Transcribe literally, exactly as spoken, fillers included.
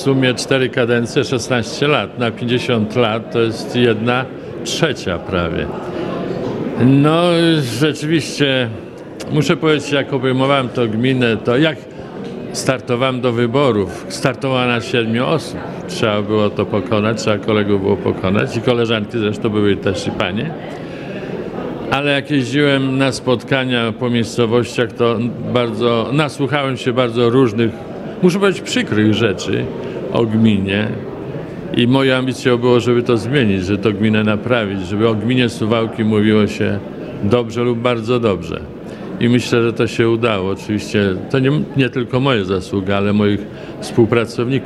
sumie cztery kadencje, szesnaście lat. Na pięćdziesiąt lat to jest jedna trzecia prawie. No rzeczywiście, muszę powiedzieć, jak obejmowałem to gminę, to jak startowałem do wyborów, startowała na siedmiu osób. Trzeba było to pokonać, trzeba kolegów było pokonać i koleżanki zresztą były też i panie. Ale jak jeździłem na spotkania po miejscowościach, to bardzo, nasłuchałem się bardzo różnych, muszę powiedzieć, przykrych rzeczy o gminie. I moją ambicją było, żeby to zmienić, żeby to gminę naprawić, żeby o gminie Suwałki mówiło się dobrze lub bardzo dobrze. I myślę, że to się udało. Oczywiście to nie, nie tylko moja zasługa, ale moich współpracowników.